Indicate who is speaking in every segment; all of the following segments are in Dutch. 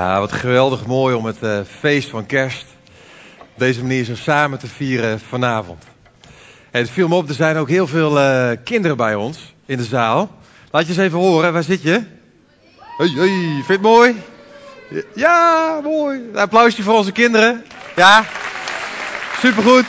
Speaker 1: Ja, wat geweldig mooi om het feest van kerst op deze manier zo samen te vieren vanavond. En het viel me op, er zijn ook heel veel kinderen bij ons in de zaal. Laat je eens even horen, waar zit je? Hey, vind je het mooi? Ja, mooi. Een applausje voor onze kinderen. Ja, supergoed.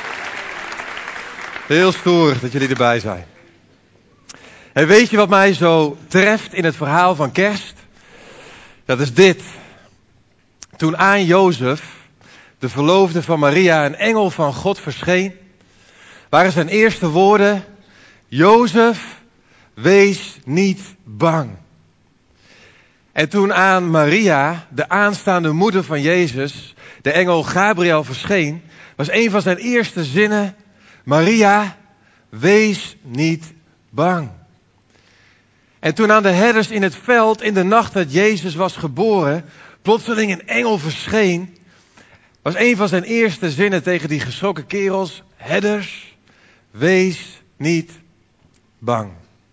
Speaker 1: Heel stoer dat jullie erbij zijn. En weet je wat mij zo treft in het verhaal van kerst? Dat is dit. Toen aan Jozef, de verloofde van Maria, een engel van God verscheen, waren zijn eerste woorden: Jozef, wees niet bang. En toen aan Maria, de aanstaande moeder van Jezus, de engel Gabriel verscheen, was een van zijn eerste zinnen: Maria, wees niet bang. En toen aan de herders in het veld, in de nacht dat Jezus was geboren, plotseling een engel verscheen, was een van zijn eerste zinnen tegen die geschrokken kerels: herders, wees niet bang.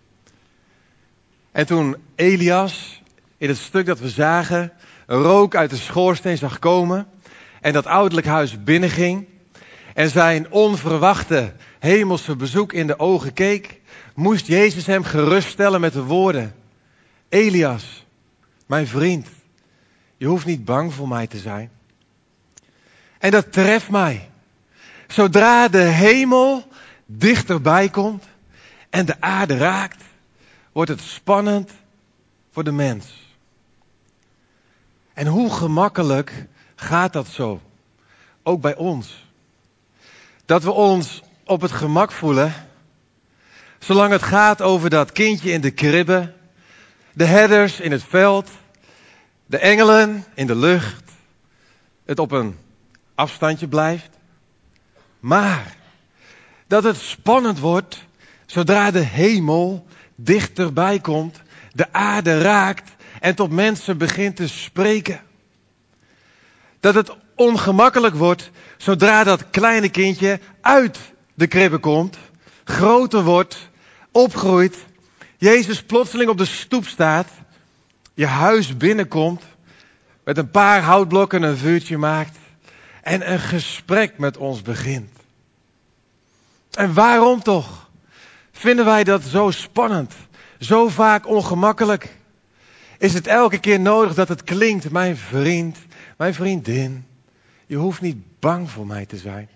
Speaker 1: En toen Elias, in het stuk dat we zagen, rook uit de schoorsteen zag komen en dat ouderlijk huis binnenging en zijn onverwachte hemelse bezoek in de ogen keek, moest Jezus hem geruststellen met de woorden: Elias, mijn vriend, je hoeft niet bang voor mij te zijn. En dat treft mij. Zodra de hemel dichterbij komt en de aarde raakt, wordt het spannend voor de mens. En hoe gemakkelijk gaat dat zo? Ook bij ons. Dat we ons op het gemak voelen, zolang het gaat over dat kindje in de kribbe, de herders in het veld, de engelen in de lucht, het op een afstandje blijft. Maar dat het spannend wordt zodra de hemel dichterbij komt, de aarde raakt en tot mensen begint te spreken. Dat het ongemakkelijk wordt zodra dat kleine kindje uit de kribbe komt, groter wordt, opgroeit, Jezus plotseling op de stoep staat, je huis binnenkomt, met een paar houtblokken een vuurtje maakt en een gesprek met ons begint. En waarom toch vinden wij dat zo spannend, zo vaak ongemakkelijk? Is het elke keer nodig dat het klinkt: mijn vriend, mijn vriendin, je hoeft niet bang voor mij te zijn.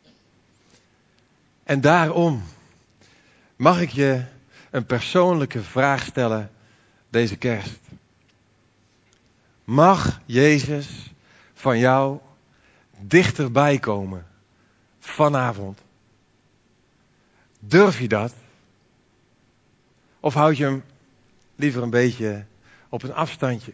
Speaker 1: En daarom mag ik je een persoonlijke vraag stellen deze kerst. Mag Jezus van jou dichterbij komen vanavond? Durf je dat? Of houd je hem liever een beetje op een afstandje?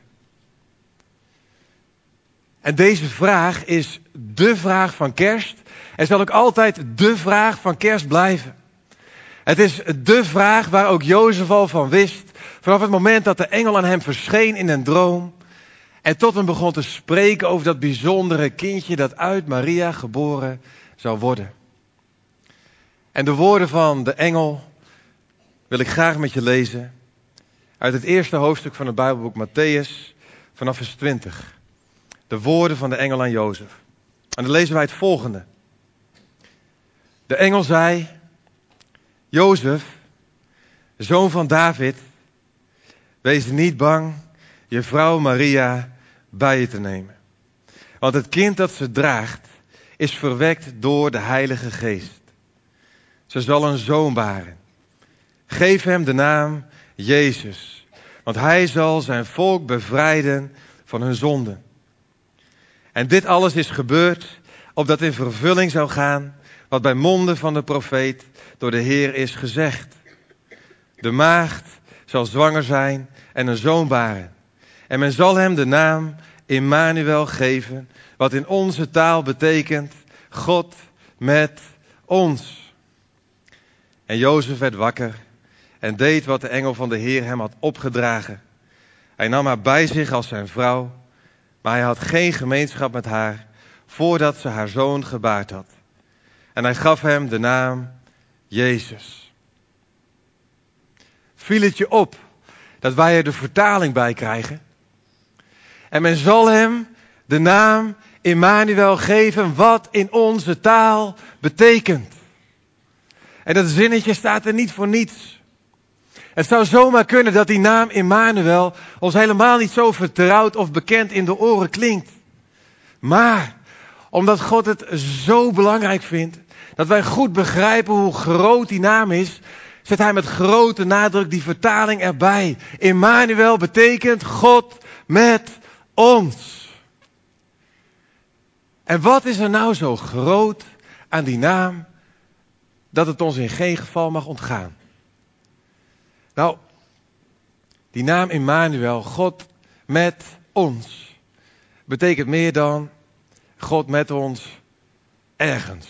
Speaker 1: En deze vraag is dé vraag van kerst en zal ook altijd dé vraag van kerst blijven. Het is dé vraag waar ook Jozef al van wist, vanaf het moment dat de engel aan hem verscheen in een droom en tot hem begon te spreken over dat bijzondere kindje dat uit Maria geboren zou worden. En de woorden van de engel wil ik graag met je lezen uit het eerste hoofdstuk van het Bijbelboek Mattheüs, vanaf vers 20. De woorden van de engel aan Jozef. En dan lezen wij het volgende. De engel zei: Jozef, zoon van David, wees niet bang je vrouw Maria bij je te nemen. Want het kind dat ze draagt is verwekt door de Heilige Geest. Ze zal een zoon baren. Geef hem de naam Jezus, want hij zal zijn volk bevrijden van hun zonden. En dit alles is gebeurd, opdat in vervulling zou gaan wat bij monden van de profeet door de Heer is gezegd. De maagd zal zwanger zijn en een zoon baren. En men zal hem de naam Immanuel geven, wat in onze taal betekent: God met ons. En Jozef werd wakker en deed wat de engel van de Heer hem had opgedragen. Hij nam haar bij zich als zijn vrouw, maar hij had geen gemeenschap met haar voordat ze haar zoon gebaard had. En hij gaf hem de naam Jezus. Viel het je op dat wij er de vertaling bij krijgen? En men zal hem de naam Immanuel geven, wat in onze taal betekent. En dat zinnetje staat er niet voor niets. Het zou zomaar kunnen dat die naam Immanuel ons helemaal niet zo vertrouwd of bekend in de oren klinkt. Maar omdat God het zo belangrijk vindt dat wij goed begrijpen hoe groot die naam is, zet hij met grote nadruk die vertaling erbij. Immanuel betekent God met ons. En wat is er nou zo groot aan die naam dat het ons in geen geval mag ontgaan? Nou, die naam Immanuel, God met ons, betekent meer dan God met ons ergens.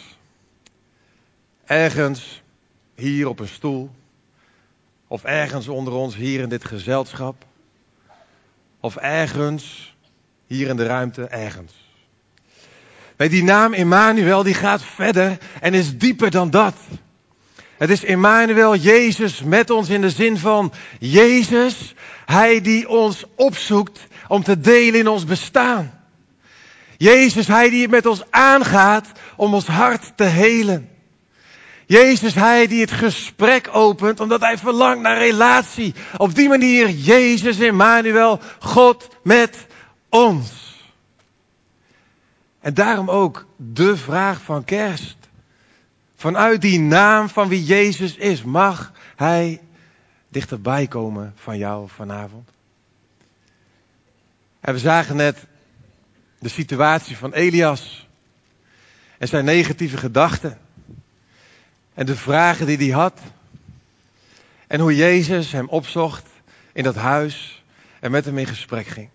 Speaker 1: Ergens hier op een stoel. Of ergens onder ons hier in dit gezelschap. Of ergens hier in de ruimte, ergens. Nee, die naam Immanuel die gaat verder en is dieper dan dat. Het is Immanuel, Jezus met ons in de zin van Jezus, Hij die ons opzoekt om te delen in ons bestaan. Jezus, Hij die het met ons aangaat om ons hart te helen. Jezus, Hij die het gesprek opent omdat Hij verlangt naar relatie. Op die manier, Jezus, Immanuel, God met ons. En daarom ook de vraag van kerst. Vanuit die naam van wie Jezus is, mag Hij dichterbij komen van jou vanavond. En we zagen net de situatie van Elias en zijn negatieve gedachten. En de vragen die hij had. En hoe Jezus hem opzocht in dat huis en met hem in gesprek ging.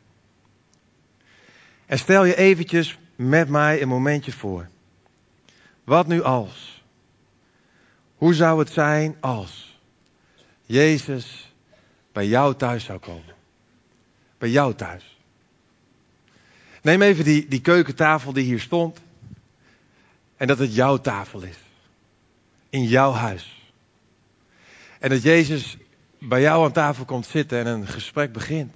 Speaker 1: En stel je eventjes met mij een momentje voor. Wat nu als? Hoe zou het zijn als Jezus bij jou thuis zou komen? Bij jou thuis. Neem even die keukentafel die hier stond. En dat het jouw tafel is. In jouw huis. En dat Jezus bij jou aan tafel komt zitten en een gesprek begint.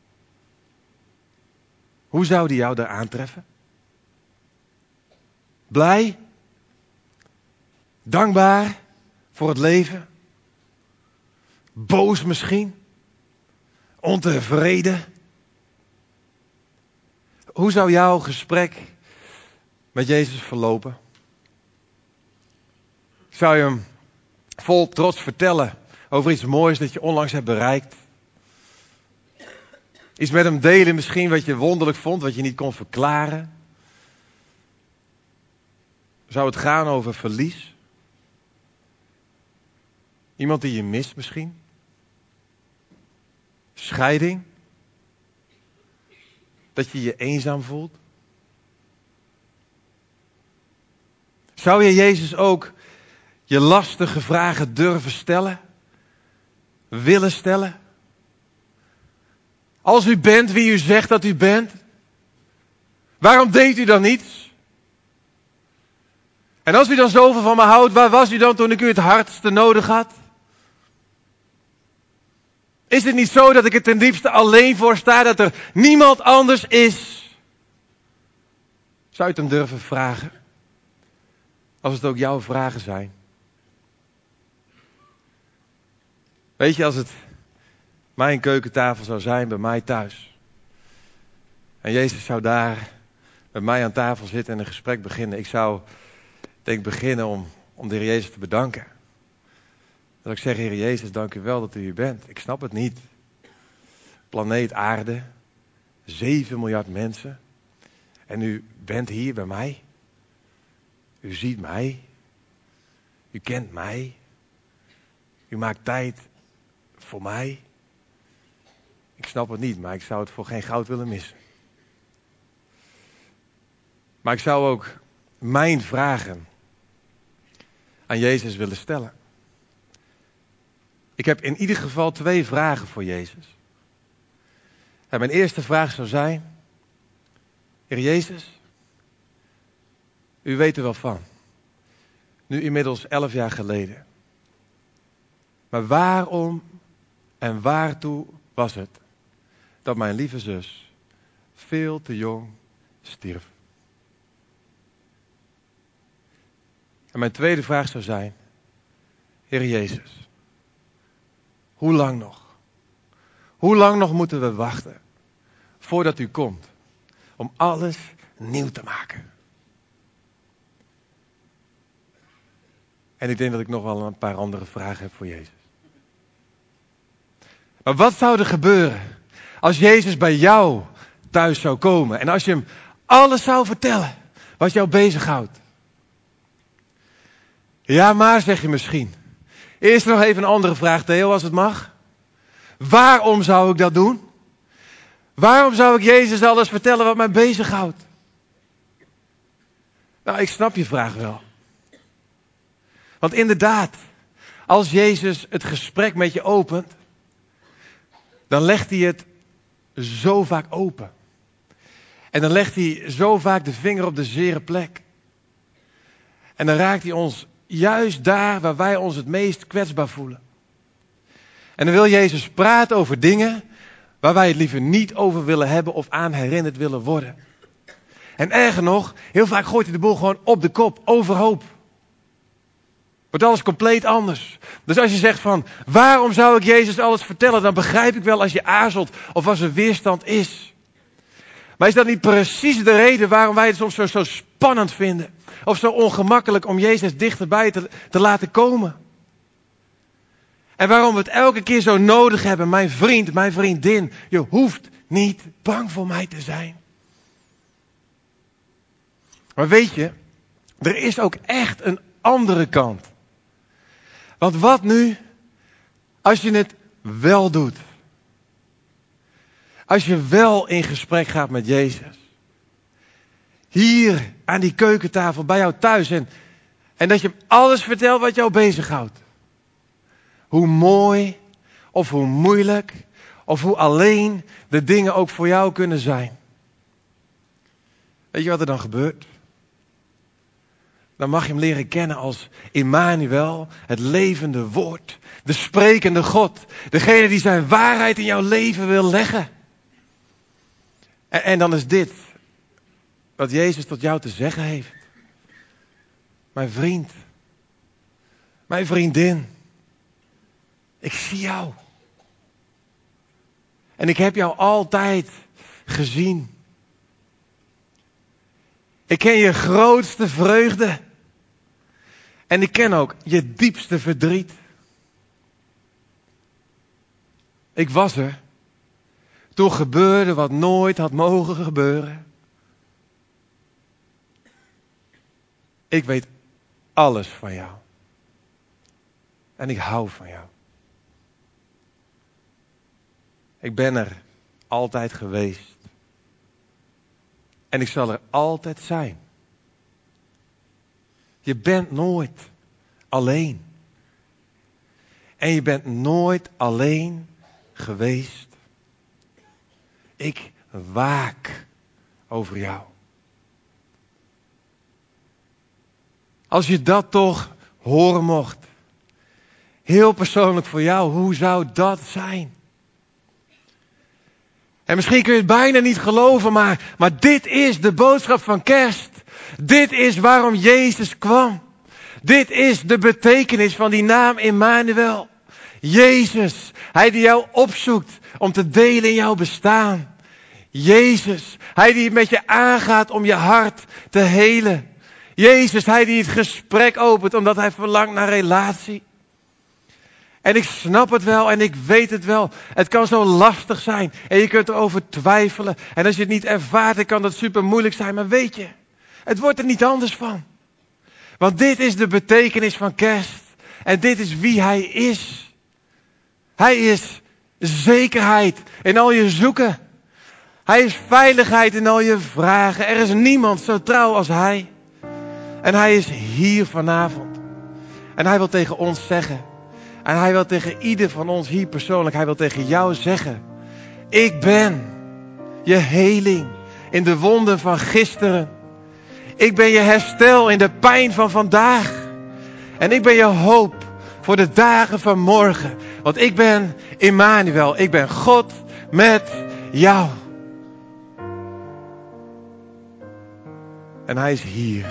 Speaker 1: Hoe zou die jou daar aantreffen? Blij? Dankbaar voor het leven? Boos misschien? Ontevreden? Hoe zou jouw gesprek met Jezus verlopen? Zou je hem vol trots vertellen over iets moois dat je onlangs hebt bereikt? Iets met hem delen misschien wat je wonderlijk vond, wat je niet kon verklaren? Zou het gaan over verlies? Iemand die je mist misschien? Scheiding? Dat je je eenzaam voelt? Zou je Jezus ook je lastige vragen durven stellen? Willen stellen? Als u bent wie u zegt dat u bent, waarom deed u dan niets? En als u dan zoveel van me houdt, waar was u dan toen ik u het hardste nodig had? Is het niet zo dat ik er ten diepste alleen voor sta, dat er niemand anders is? Zou je het hem durven vragen? Als het ook jouw vragen zijn. Weet je, als het mijn keukentafel zou zijn bij mij thuis. En Jezus zou daar met mij aan tafel zitten en een gesprek beginnen. Ik zou denk beginnen om de Heer Jezus te bedanken. Dat ik zeg, Heer Jezus, dank u wel dat u hier bent. Ik snap het niet. Planeet aarde, 7 miljard mensen. En u bent hier bij mij. U ziet mij. U kent mij. U maakt tijd voor mij. Ik snap het niet, maar ik zou het voor geen goud willen missen. Maar ik zou ook mijn vragen aan Jezus willen stellen. Ik heb in ieder geval 2 vragen voor Jezus. En mijn eerste vraag zou zijn: Heer Jezus, u weet er wel van. Nu inmiddels 11 jaar geleden. Maar waarom en waartoe was het dat mijn lieve zus veel te jong stierf. En mijn tweede vraag zou zijn, Heer Jezus, hoe lang nog? Hoe lang nog moeten we wachten voordat u komt om alles nieuw te maken? En ik denk dat ik nog wel een paar andere vragen heb voor Jezus. Maar wat zou er gebeuren als Jezus bij jou thuis zou komen en als je hem alles zou vertellen wat jou bezighoudt? Ja, maar zeg je misschien. Eerst nog even een andere vraag, Theo, als het mag. Waarom zou ik dat doen? Waarom zou ik Jezus alles vertellen wat mij bezighoudt? Nou, ik snap je vraag wel. Want inderdaad, als Jezus het gesprek met je opent, dan legt hij het zo vaak open. En dan legt hij zo vaak de vinger op de zere plek. En dan raakt hij ons juist daar waar wij ons het meest kwetsbaar voelen. En dan wil Jezus praten over dingen waar wij het liever niet over willen hebben of aan herinnerd willen worden. En erger nog, heel vaak gooit hij de boel gewoon op de kop, overhoop. Wordt alles compleet anders. Dus als je zegt van, waarom zou ik Jezus alles vertellen? Dan begrijp ik wel als je aarzelt of als er weerstand is. Maar is dat niet precies de reden waarom wij het soms zo spannend vinden? Of zo ongemakkelijk om Jezus dichterbij te laten komen? En waarom we het elke keer zo nodig hebben, mijn vriend, mijn vriendin. Je hoeft niet bang voor mij te zijn. Maar weet je, er is ook echt een andere kant. Want wat nu als je het wel doet? Als je wel in gesprek gaat met Jezus. Hier aan die keukentafel bij jou thuis. En dat je hem alles vertelt wat jou bezighoudt. Hoe mooi of hoe moeilijk of hoe alleen de dingen ook voor jou kunnen zijn. Weet je wat er dan gebeurt? Dan mag je hem leren kennen als Immanuel, het levende woord. De sprekende God. Degene die zijn waarheid in jouw leven wil leggen. En dan is dit wat Jezus tot jou te zeggen heeft. Mijn vriend. Mijn vriendin. Ik zie jou. En ik heb jou altijd gezien. Ik ken je grootste vreugde. En ik ken ook je diepste verdriet. Ik was er. Toen gebeurde wat nooit had mogen gebeuren. Ik weet alles van jou. En ik hou van jou. Ik ben er altijd geweest. En ik zal er altijd zijn. Je bent nooit alleen. En je bent nooit alleen geweest. Ik waak over jou. Als je dat toch horen mocht. Heel persoonlijk voor jou, hoe zou dat zijn? En misschien kun je het bijna niet geloven, maar dit is de boodschap van kerst. Dit is waarom Jezus kwam. Dit is de betekenis van die naam Immanuel. Jezus, hij die jou opzoekt om te delen in jouw bestaan. Jezus, hij die het met je aangaat om je hart te helen. Jezus, hij die het gesprek opent omdat hij verlangt naar relatie. En ik snap het wel en ik weet het wel. Het kan zo lastig zijn en je kunt erover twijfelen. En als je het niet ervaart, dan kan dat super moeilijk zijn. Maar weet je, het wordt er niet anders van. Want dit is de betekenis van kerst. En dit is wie hij is. Hij is zekerheid in al je zoeken. Hij is veiligheid in al je vragen. Er is niemand zo trouw als hij. En hij is hier vanavond. En hij wil tegen ons zeggen. En hij wil tegen ieder van ons hier persoonlijk. Hij wil tegen jou zeggen. Ik ben je heling in de wonden van gisteren. Ik ben je herstel in de pijn van vandaag. En ik ben je hoop voor de dagen van morgen. Want ik ben Immanuel. Ik ben God met jou. En hij is hier.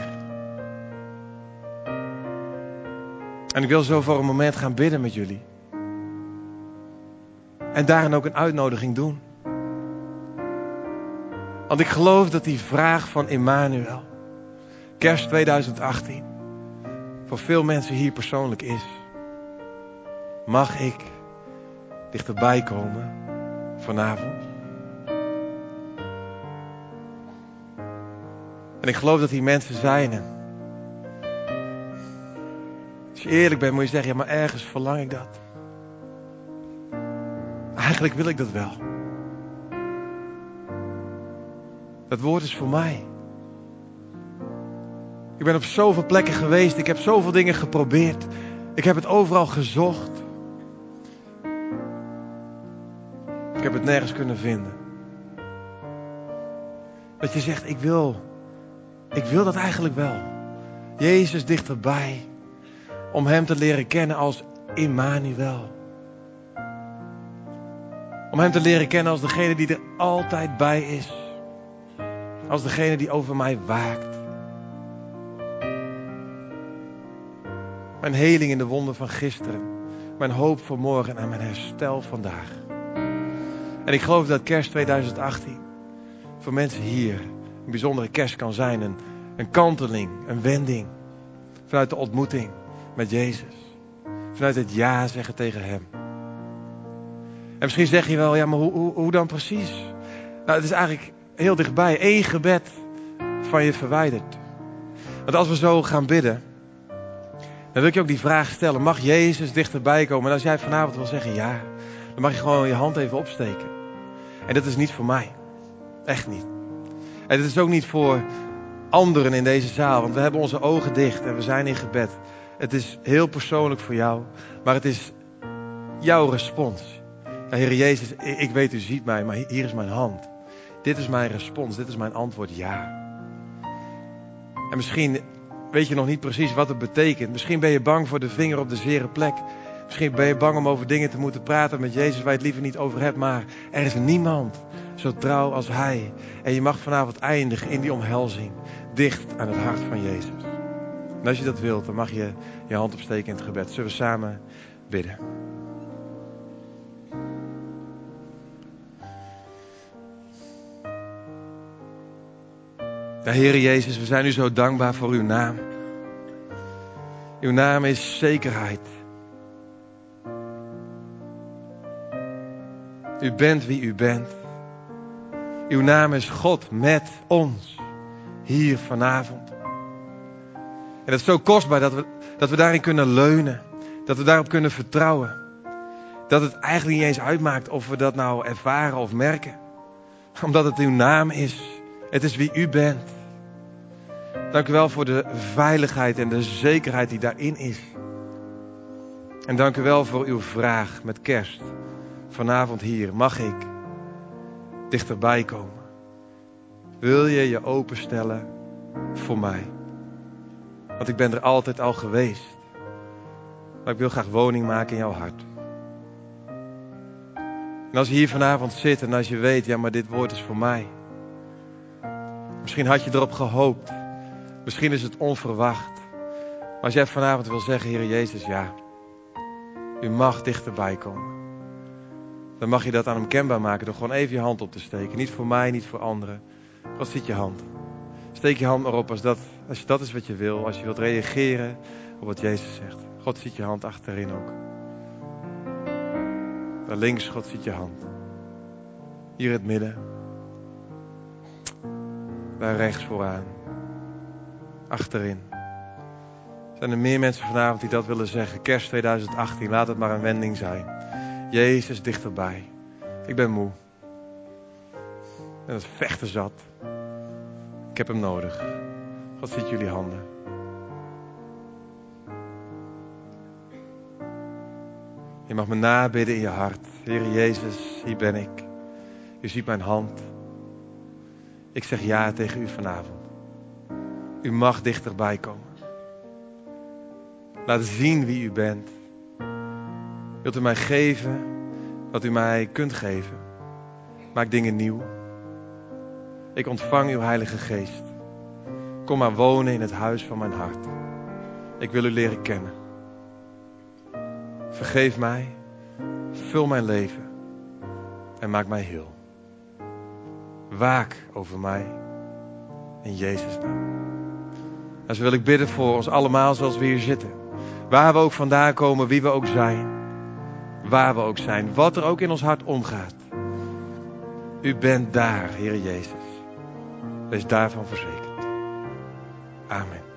Speaker 1: En ik wil zo voor een moment gaan bidden met jullie. En daarin ook een uitnodiging doen. Want ik geloof dat die vraag van Immanuel, kerst 2018, voor veel mensen hier persoonlijk is. Mag ik dichterbij komen vanavond? En ik geloof dat die mensen zijn. En als je eerlijk bent moet je zeggen, ja, maar ergens verlang ik dat. Eigenlijk wil ik dat wel. Dat woord is voor mij. Ik ben op zoveel plekken geweest. Ik heb zoveel dingen geprobeerd. Ik heb het overal gezocht. Ik heb het nergens kunnen vinden. Dat je zegt, ik wil dat eigenlijk wel. Jezus dichterbij. Om hem te leren kennen als Immanuel. Om hem te leren kennen als degene die er altijd bij is. Als degene die over mij waakt. Mijn heling in de wonden van gisteren. Mijn hoop voor morgen en mijn herstel vandaag. En ik geloof dat kerst 2018 voor mensen hier een bijzondere kerst kan zijn. Een kanteling, een wending. Vanuit de ontmoeting met Jezus. Vanuit het ja zeggen tegen hem. En misschien zeg je wel, ja, maar hoe dan precies? Nou, het is eigenlijk heel dichtbij. 1 gebed van je verwijderd. Want als we zo gaan bidden, dan wil ik je ook die vraag stellen. Mag Jezus dichterbij komen? En als jij vanavond wil zeggen ja, dan mag je gewoon je hand even opsteken. En dat is niet voor mij. Echt niet. En het is ook niet voor anderen in deze zaal. Want we hebben onze ogen dicht en we zijn in gebed. Het is heel persoonlijk voor jou. Maar het is jouw respons. Ja, Heer Jezus, ik weet u ziet mij, maar hier is mijn hand. Dit is mijn respons, dit is mijn antwoord, ja. En misschien weet je nog niet precies wat het betekent. Misschien ben je bang voor de vinger op de zere plek. Misschien ben je bang om over dingen te moeten praten met Jezus waar je het liever niet over hebt. Maar er is niemand zo trouw als Hij. En je mag vanavond eindigen in die omhelzing. Dicht aan het hart van Jezus. En als je dat wilt, dan mag je je hand opsteken in het gebed. Zullen we samen bidden? Ja, Heere Jezus, we zijn u zo dankbaar voor uw naam. Uw naam is zekerheid. U bent wie u bent. Uw naam is God met ons. Hier vanavond. En het is zo kostbaar dat we daarin kunnen leunen. Dat we daarop kunnen vertrouwen. Dat het eigenlijk niet eens uitmaakt of we dat nou ervaren of merken. Omdat het uw naam is. Het is wie u bent. Dank u wel voor de veiligheid en de zekerheid die daarin is. En dank u wel voor uw vraag met kerst. Vanavond hier, mag ik dichterbij komen? Wil je je openstellen voor mij? Want ik ben er altijd al geweest. Maar ik wil graag woning maken in jouw hart. En als je hier vanavond zit en als je weet, ja, maar dit woord is voor mij. Misschien had je erop gehoopt. Misschien is het onverwacht. Maar als jij vanavond wil zeggen, Heer Jezus, ja. U mag dichterbij komen. Dan mag je dat aan hem kenbaar maken door gewoon even je hand op te steken. Niet voor mij, niet voor anderen. God ziet je hand. Steek je hand maar op als dat is wat je wil. Als je wilt reageren op wat Jezus zegt. God ziet je hand achterin ook. Daar links, God ziet je hand. Hier in het midden. Daar rechts vooraan. Achterin. Zijn er meer mensen vanavond die dat willen zeggen? Kerst 2018, laat het maar een wending zijn. Jezus dichterbij. Ik ben moe. Ik ben het vechten zat. Ik heb hem nodig. God ziet jullie handen. Je mag me nabidden in je hart. Heer Jezus, hier ben ik. U ziet mijn hand. Ik zeg ja tegen u vanavond. U mag dichterbij komen. Laat zien wie u bent. Wilt u mij geven wat u mij kunt geven? Maak dingen nieuw. Ik ontvang uw Heilige Geest. Kom maar wonen in het huis van mijn hart. Ik wil u leren kennen. Vergeef mij, vul mijn leven en maak mij heel. Waak over mij in Jezus' naam. En zo wil ik bidden voor ons allemaal zoals we hier zitten. Waar we ook vandaan komen, wie we ook zijn. Waar we ook zijn, wat er ook in ons hart omgaat. U bent daar, Heer Jezus. Wees daarvan verzekerd. Amen.